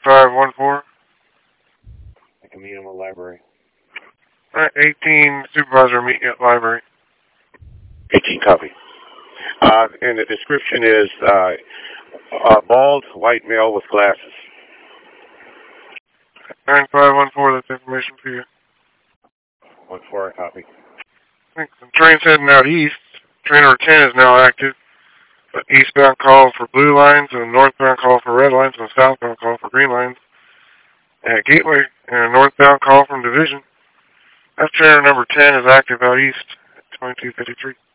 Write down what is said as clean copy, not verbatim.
9514. I can meet him at the library. Alright, 18, supervisor, meet you at library. 18, copy. And the description is bald, white male with glasses. 9514, that's information for you. 14, copy. Thanks. The train's heading out east. Train number 10 is now active. But eastbound call for blue lines, and northbound call for red lines, and southbound call for green lines. At Gateway, and northbound call from Division. That trainer number 10 is active out east at 2253.